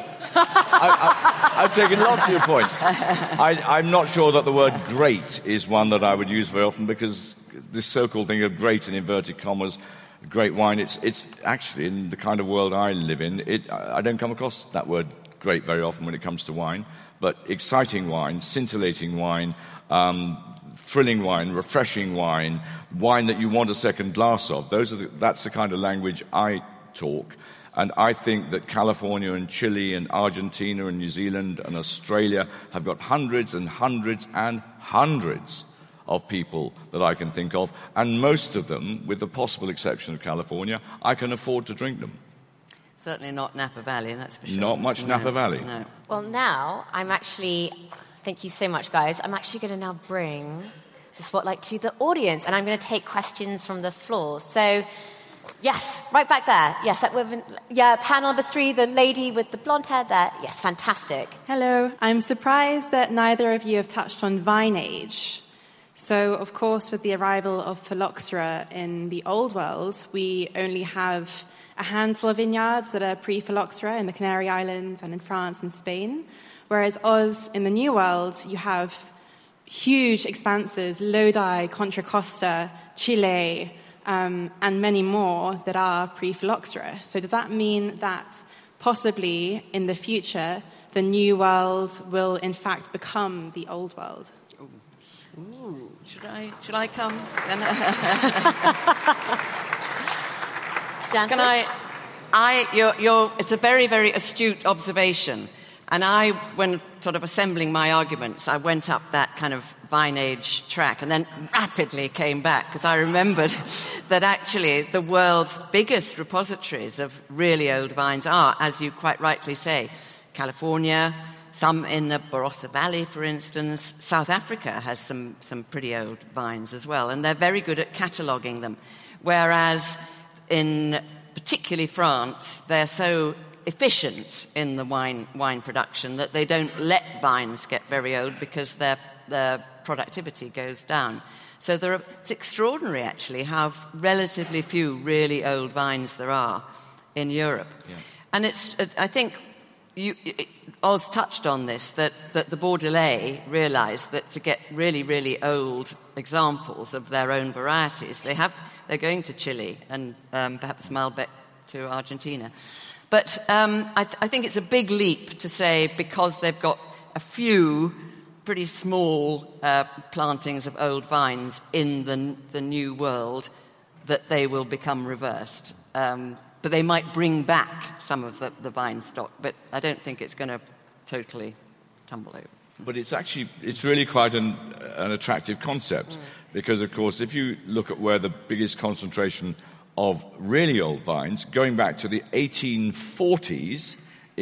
I've taken lots of your points. I'm not sure that the word great is one that I would use very often, because this so-called thing of great in inverted commas, great wine, it's actually, in the kind of world I live in, I don't come across that word great very often when it comes to wine. But exciting wine, scintillating wine, thrilling wine, refreshing wine, wine that you want a second glass of, that's the kind of language I talk. And I think that California and Chile and Argentina and New Zealand and Australia have got hundreds and hundreds and hundreds of people that I can think of. And most of them, with the possible exception of California, I can afford to drink them. Certainly not Napa Valley, that's for sure. Not much Napa Valley. No. Well, now thank you so much, guys. I'm actually going to now bring the spotlight to the audience, and I'm going to take questions from the floor. So... yes, right back there. Yes, panel number 3, the lady with the blonde hair there. Yes, fantastic. Hello. I'm surprised that neither of you have touched on vine age. So, of course, with the arrival of phylloxera in the Old World, we only have a handful of vineyards that are pre-phylloxera in the Canary Islands and in France and Spain. Whereas Oz, in the New World, you have huge expanses, Lodi, Contra Costa, Chile, and many more that are pre-phylloxera. So does that mean that possibly in the future the New World will in fact become the Old World? Ooh. Should I come? Can it's a very, very astute observation. And when sort of assembling my arguments, I went up that kind of vine age track and then rapidly came back, because I remembered that actually the world's biggest repositories of really old vines are, as you quite rightly say, California, some in the Barossa Valley, for instance. South Africa has some pretty old vines as well, and they're very good at cataloguing them. Whereas in particularly France, they're so efficient in the wine production that they don't let vines get very old, because their productivity goes down. So it's extraordinary, actually, how relatively few really old vines there are in Europe. Yeah. And I think Oz touched on this, that the Bordelais realised that to get really, really old examples of their own varieties, they're going to Chile and perhaps Malbec to Argentina. But I think it's a big leap to say, because they've got a few pretty small plantings of old vines in the New World, that they will become reversed. But they might bring back some of the vine stock, but I don't think it's going to totally tumble over. But it's really quite an attractive concept, because, of course, if you look at where the biggest concentration of really old vines, going back to the 1840s,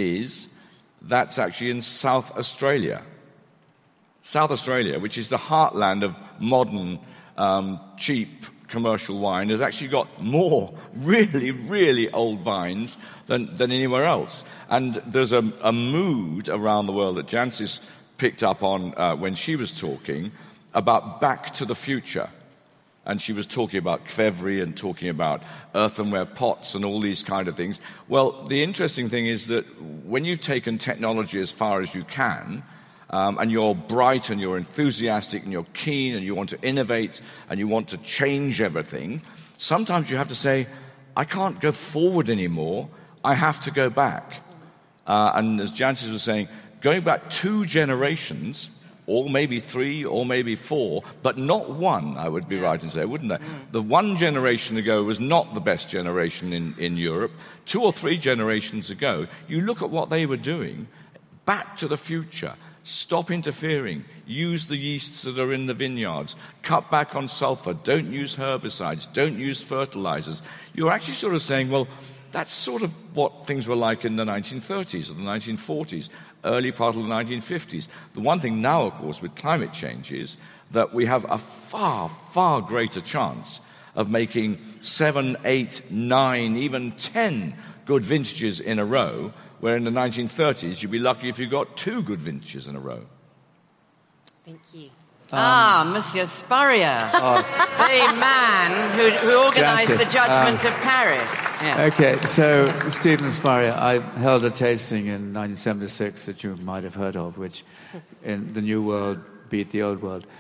that's actually in South Australia. South Australia, which is the heartland of modern, cheap commercial wine, has actually got more really, really old vines than anywhere else. And there's a mood around the world that Jancis picked up on when she was talking about back to the future. And she was talking about Qvevri and talking about earthenware pots and all these kind of things. Well, the interesting thing is that when you've taken technology as far as you can, and you're bright and you're enthusiastic and you're keen and you want to innovate and you want to change everything, sometimes you have to say, I can't go forward anymore, I have to go back. And as Jancis was saying, going back 2 generations or maybe 3, or maybe 4, but not 1, I would be right in saying, wouldn't I? The one generation ago was not the best generation in Europe. 2 or 3 generations ago, you look at what they were doing, Back to the Future, stop interfering, use the yeasts that are in the vineyards, cut back on sulfur, don't use herbicides, don't use fertilizers. You're actually sort of saying, well, that's sort of what things were like in the 1930s or the 1940s, early part of the 1950s. The one thing now, of course, with climate change is that we have a far, far greater chance of making 7, 8, 9, even 10 good vintages in a row, where in the 1930s you'd be lucky if you got 2 good vintages in a row. Thank you. Monsieur Spurrier, the man who organised the Judgment of Paris. Yeah. Okay, so Stephen Spurrier, I held a tasting in 1976 that you might have heard of, which in the New World beat the Old World.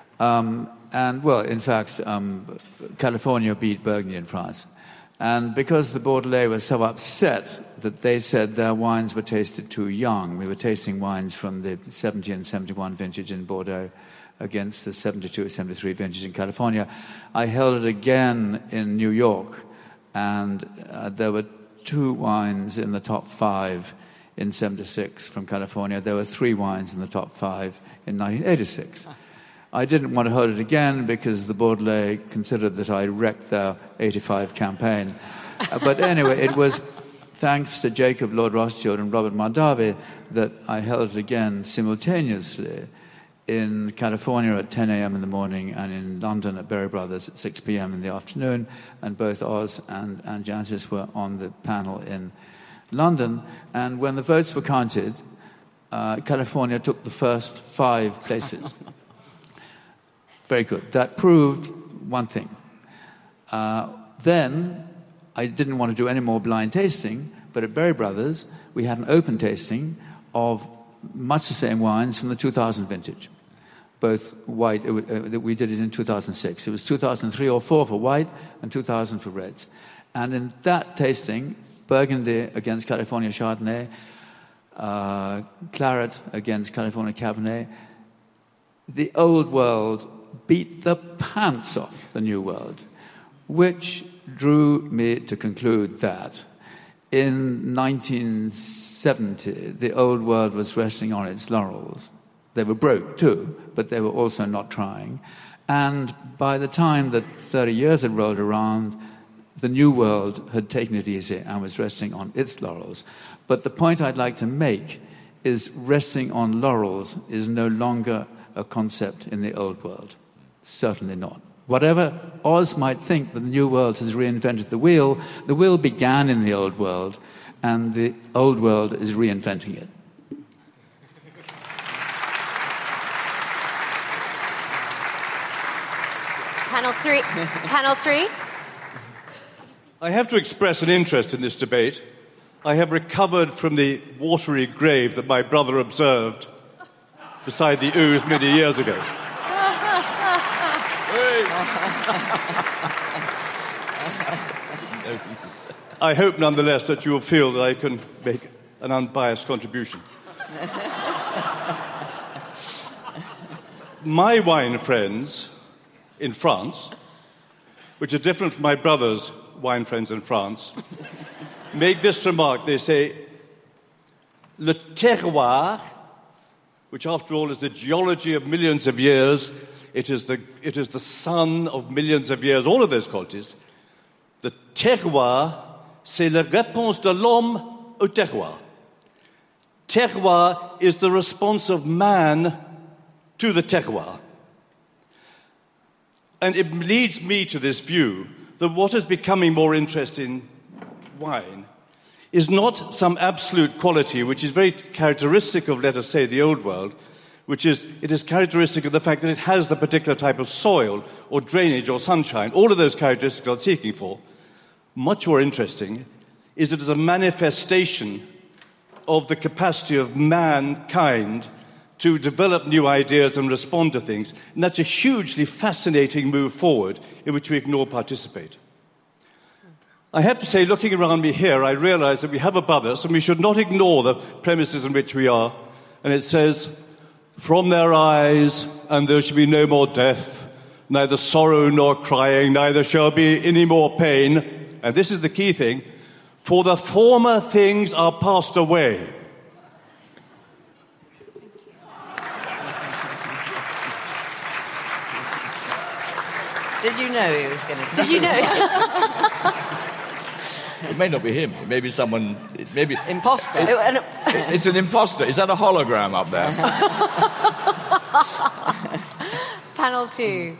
And, well, in fact, California beat Burgundy in France. And because the Bordelais were so upset that they said their wines were tasted too young, we were tasting wines from the 70 and 71 vintage in Bordeaux against the 72, 73 vintage in California. I held it again in New York, and there were 2 wines in the top 5 in 76 from California. There were 3 wines in the top 5 in 1986. I didn't want to hold it again because the Bordelais considered that I wrecked their 85 campaign. But anyway, it was thanks to Jacob Lord Rothschild and Robert Mondavi that I held it again simultaneously in California at 10 a.m. in the morning and in London at Berry Brothers at 6 p.m. in the afternoon. And both Oz and Jancis were on the panel in London. And when the votes were counted, California took the first 5 places. Very good. That proved one thing. Then I didn't want to do any more blind tasting, but at Berry Brothers we had an open tasting of much the same wines from the 2000 vintage. Both white, we did it in 2006. It was 2003 or 4 for white and 2000 for reds. And in that tasting, Burgundy against California Chardonnay, Claret against California Cabernet, the Old World beat the pants off the New World, which drew me to conclude that in 1970, the Old World was resting on its laurels. They were broke too, but they were also not trying. And by the time that 30 years had rolled around, the New World had taken it easy and was resting on its laurels. But the point I'd like to make is resting on laurels is no longer a concept in the Old World. Certainly not. Whatever Oz might think that the New World has reinvented the wheel began in the Old World, and the Old World is reinventing it. Panel 3. I have to express an interest in this debate. I have recovered from the watery grave that my brother observed beside the Ouse many years ago. I hope, nonetheless, that you will feel that I can make an unbiased contribution. My wine friends in France, which is different from my brother's wine friends in France, make this remark. They say, le terroir, which after all is the geology of millions of years, it is the sun of millions of years, all of those qualities. The terroir, c'est la réponse de l'homme au terroir. Terroir is the response of man to the terroir. And it leads me to this view that what is becoming more interesting in wine is not some absolute quality which is very characteristic of, let us say, the Old World, which is, it is characteristic of the fact that it has the particular type of soil or drainage or sunshine, all of those characteristics I'm seeking for. Much more interesting is that it is a manifestation of the capacity of mankind to develop new ideas and respond to things. And that's a hugely fascinating move forward in which we can all participate. I have to say, looking around me here, I realize that we have above us, and we should not ignore the premises in which we are. And it says, from their eyes, and there shall be no more death, neither sorrow nor crying, neither shall be any more pain. And this is the key thing, for the former things are passed away. Did you know he was going to... Did you know? It may not be him. It may be someone... It may be... Imposter. It's an imposter. Is that a hologram up there? Panel 2.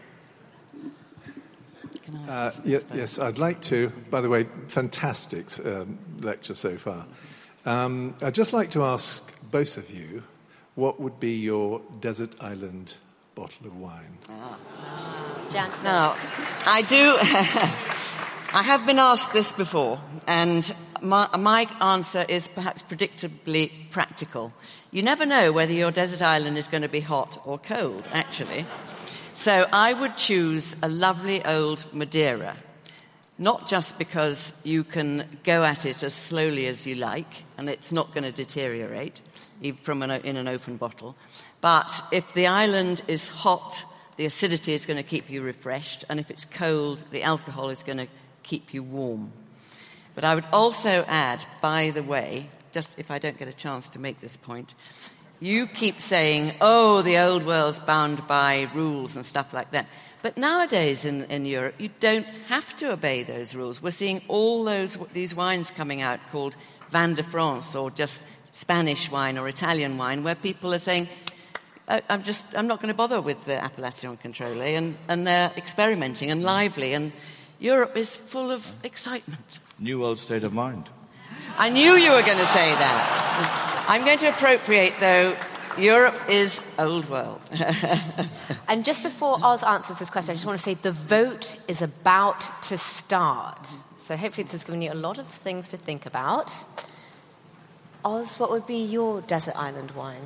Yes, I'd like to. By the way, fantastic lecture so far. I'd just like to ask both of you, what would be your desert island bottle of wine? Janssen. Now, I do... I have been asked this before, and my answer is perhaps predictably practical. You never know whether your desert island is going to be hot or cold, actually. So I would choose a lovely old Madeira, not just because you can go at it as slowly as you like, and it's not going to deteriorate in an open bottle, but if the island is hot, the acidity is going to keep you refreshed, and if it's cold, the alcohol is going to keep you warm. But I would also add, by the way, just if I don't get a chance to make this point, you keep saying, oh, the old world's bound by rules and stuff like that. But nowadays in Europe, you don't have to obey those rules. We're seeing all these wines coming out called Vin de France, or just Spanish wine or Italian wine, where people are saying, I'm not going to bother with the Appellation Contrôlée, and they're experimenting and lively, and Europe is full of excitement. New world state of mind. I knew you were going to say that. I'm going to appropriate, though, Europe is old world. And just before Oz answers this question, I just want to say the vote is about to start. So hopefully this has given you a lot of things to think about. Oz, what would be your desert island wine?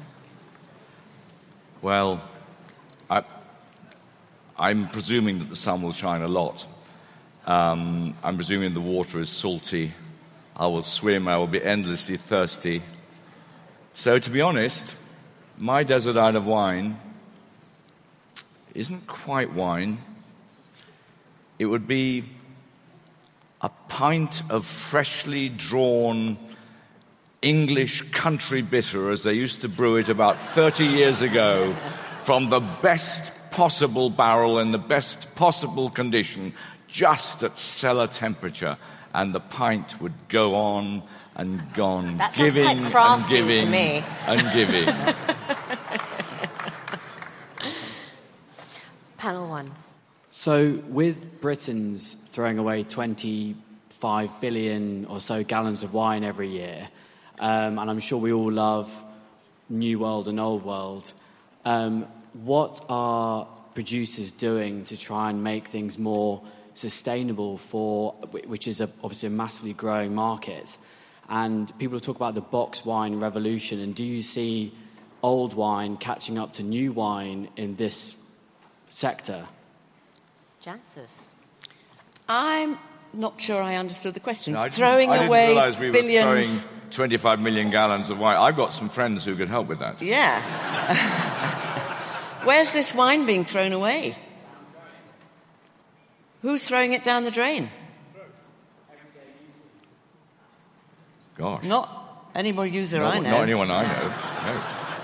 Well, I'm presuming that the sun will shine a lot. I'm presuming the water is salty. I will swim. I will be endlessly thirsty. So, to be honest, my desert island of wine isn't quite wine. It would be a pint of freshly drawn English country bitter, as they used to brew it about 30 years ago, from the best possible barrel in the best possible condition, just at cellar temperature, and the pint would go on and gone, that giving sounds quite and giving to me. and giving. Panel 1. So, with Britons throwing away 25 billion or so gallons of wine every year, and I'm sure we all love New World and Old World, what are producers doing to try and make things more sustainable which is obviously a massively growing market? And people talk about the box wine revolution, and do you see old wine catching up to new wine in this sector? Jancis. I'm not sure I understood the question. No, I throwing didn't away realise we billions. were throwing 25 million gallons of wine. I've got some friends who could help with that. Yeah. Where's this wine being thrown away? Who's throwing it down the drain? Gosh. Not any more user I know. Not anyone I know. No.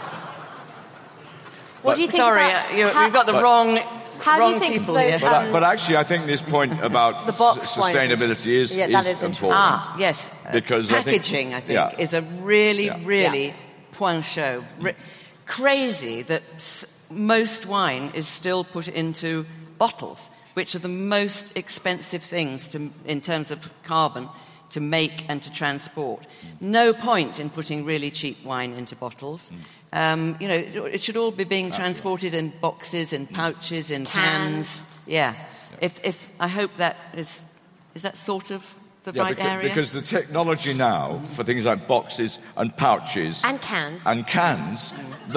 What do you think Sorry, about... you've got the wrong do you think people those- here. But actually, I think this point about The box wine. sustainability is That is important. Ah, yes. Because packaging, I think, is a really point chaud. Crazy that most wine is still put into bottles, which are the most expensive things in terms of carbon to make and to transport. No point in putting really cheap wine into bottles. It should all be being transported in boxes, in pouches, in cans. Yeah. If I hope that is that sort of the right area? Because the technology now for things like boxes and pouches And cans. and cans,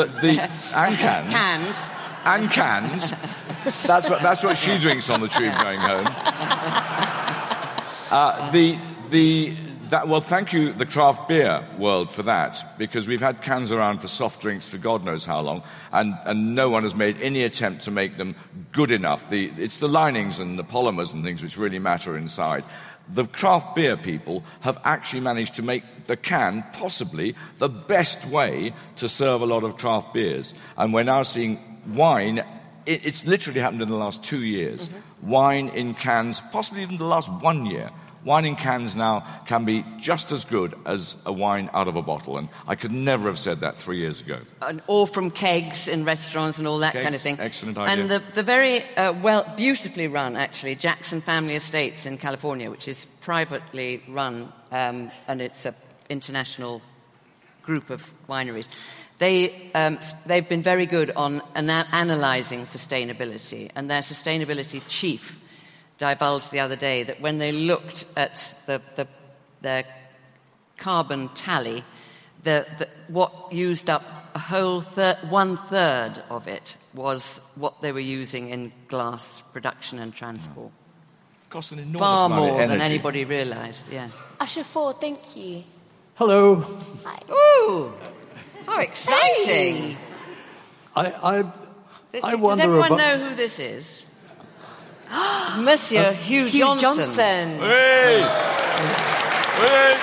that's what she drinks on the tube going home. Well, thank you, the craft beer world, for that, because we've had cans around for soft drinks for God knows how long, and no one has made any attempt to make them good enough. It's the linings and the polymers and things which really matter inside. The craft beer people have actually managed to make the can possibly the best way to serve a lot of craft beers. And we're now seeing wine. It's literally happened in the last 2 years. Mm-hmm. Wine in cans, possibly even the last 1 year. Wine in cans now can be just as good as a wine out of a bottle, and I could never have said that 3 years ago. Or from kegs in restaurants and all that kind of thing. Excellent idea. And the very beautifully run, actually, Jackson Family Estates in California, which is privately run, and it's an international group of wineries. They've been very good on analysing sustainability, and their sustainability chief divulged the other day that when they looked at their carbon tally, what used up a whole 1/3 of it was what they were using in glass production and transport. Cost an enormous Far amount of more energy. than anybody realised, yeah. Usher Ford, thank you. Hello. Hi. Ooh, how exciting! Hey. I Does wonder everyone about... know who this is? Monsieur Hugh Johnson. Hey! Hey!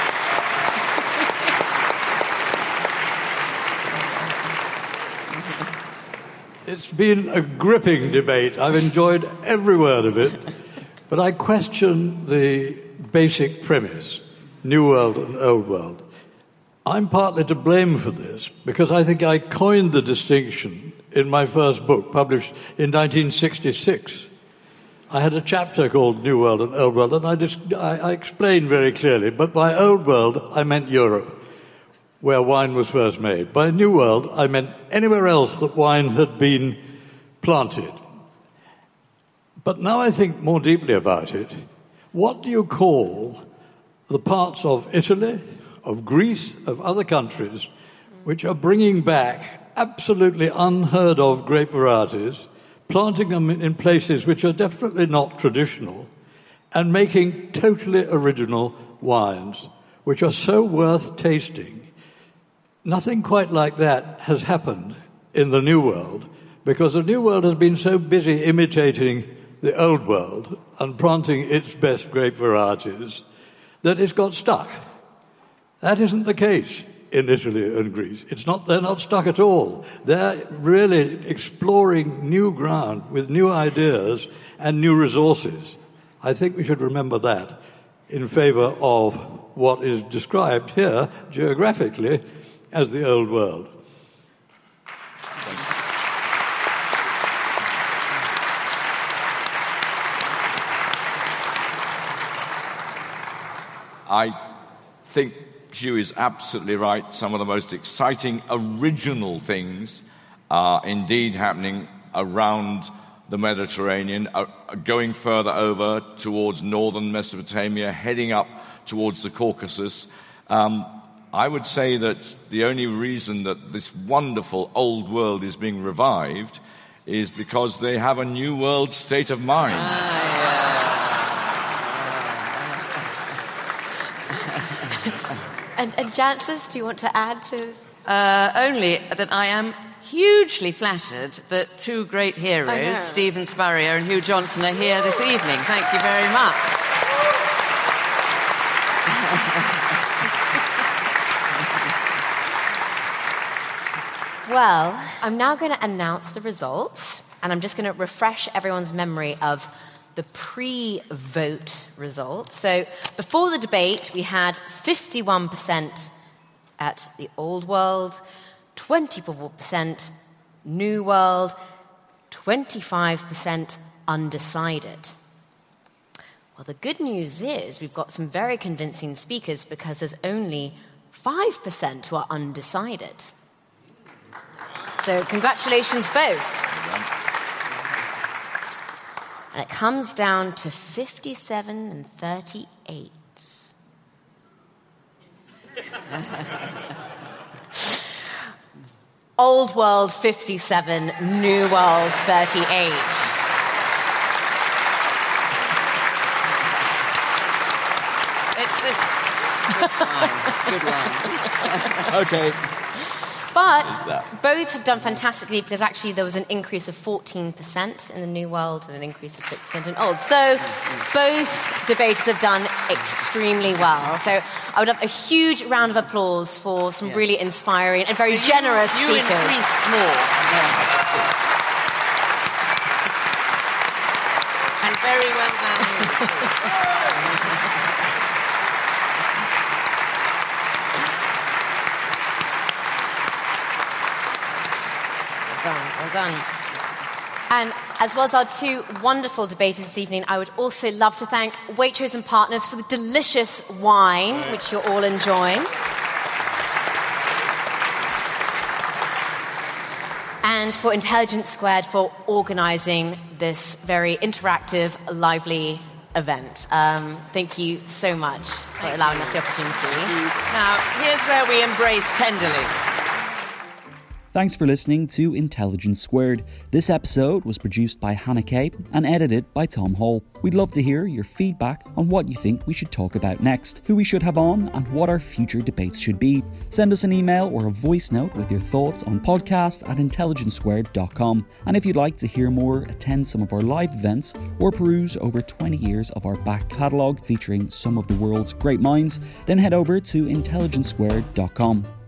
It's been a gripping debate. I've enjoyed every word of it. But I question the basic premise, New World and Old World. I'm partly to blame for this because I think I coined the distinction in my first book, published in 1966. I had a chapter called New World and Old World, and I explained very clearly, but by Old World, I meant Europe, where wine was first made. By New World, I meant anywhere else that wine had been planted. But now I think more deeply about it. What do you call the parts of Italy, of Greece, of other countries, which are bringing back absolutely unheard of grape varieties, planting them in places which are definitely not traditional, and making totally original wines, which are so worth tasting? Nothing quite like that has happened in the New World, because the New World has been so busy imitating the Old World and planting its best grape varieties that it's got stuck. That isn't the case in Italy and Greece. They're not stuck at all. They're really exploring new ground with new ideas and new resources. I think we should remember that in favor of what is described here geographically as the Old World. I think Hugh is absolutely right. Some of the most exciting, original things are indeed happening around the Mediterranean, going further over towards northern Mesopotamia, heading up towards the Caucasus. I would say that the only reason that this wonderful old world is being revived is because they have a new world state of mind. And Jancis, do you want to add to? Only that I am hugely flattered that two great heroes, Stephen Spurrier and Hugh Johnson, are here this evening. Thank you very much. Well, I'm now going to announce the results, and I'm just going to refresh everyone's memory of the pre-vote results. So before the debate, we had 51% at the Old World, 24% New World, 25% undecided. Well, the good news is we've got some very convincing speakers because there's only 5% who are undecided. So congratulations both. And it comes down to 57 and 38. Old World 57, New World 38. It's this... Good one. Okay. But both have done fantastically because actually there was an increase of 14% in the New World and an increase of 6% in Old. So both debaters have done extremely well. So I would have a huge round of applause for some really inspiring and very generous speakers. Increased more. And very well done. Well done. And as well as our two wonderful debaters this evening, I would also love to thank Waitrose and Partners for the delicious wine, which you're all enjoying. And for Intelligence Squared for organising this very interactive, lively event. Thank you so much for allowing us the opportunity. Now, here's where we embrace tenderly. Thanks for listening to Intelligence Squared. This episode was produced by Hannah Kay and edited by Tom Hall. We'd love to hear your feedback on what you think we should talk about next, who we should have on, and what our future debates should be. Send us an email or a voice note with your thoughts on podcast@intelligencesquared.com. And if you'd like to hear more, attend some of our live events, or peruse over 20 years of our back catalogue featuring some of the world's great minds, then head over to intelligencesquared.com.